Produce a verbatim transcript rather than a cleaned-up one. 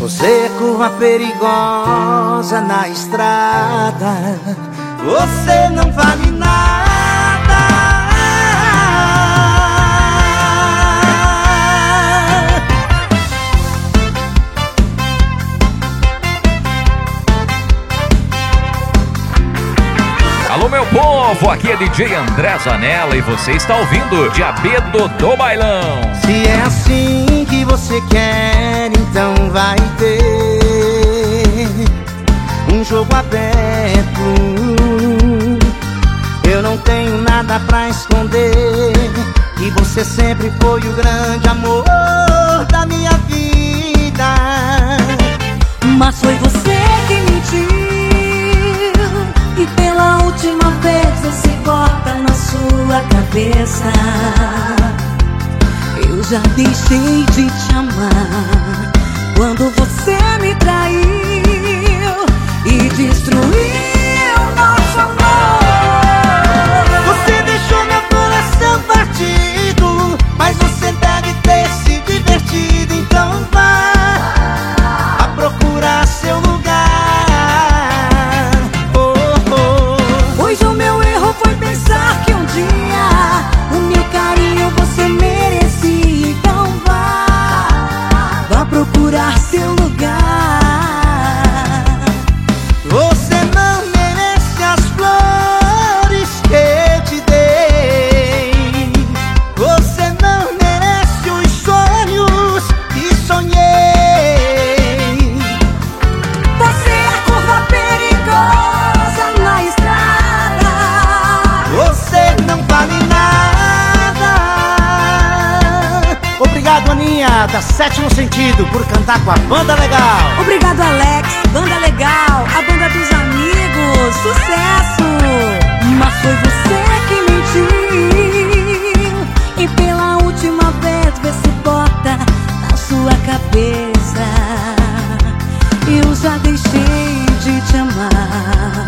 Você é curva perigosa na estrada, você não vale nada. Alô, meu povo, aqui é D J André Zanella e você está ouvindo Diabedo do Bailão. Se é assim que você quer, então vai ter um jogo aberto. Eu não tenho nada pra esconder, e você sempre foi o grande amor da minha vida. Mas foi você que mentiu, e pela última vez você bota na sua cabeça: eu já deixei de te amar quando você me traiu e destruiu nosso amor. Você deixou meu coração partido, mas você deve ter se divertido. Então vá a procurar seu lugar. Oh, oh. Pois o meu erro foi pensar que um dia o meu carinho você merecia. Então vá, vá procurar seu lugar. Você não merece as flores que eu te dei. Você não merece os sonhos que sonhei. Você é a curva perigosa na estrada, Você não vale nada. Obrigado, Aninha, da Sétimo Sentido, por cantar com a Banda Legal. obrigado Alex, Banda Legal, a banda dos amigos, sucesso! Mas foi você que mentiu, e pela última vez vê se bota na sua cabeça: eu já deixei de te amar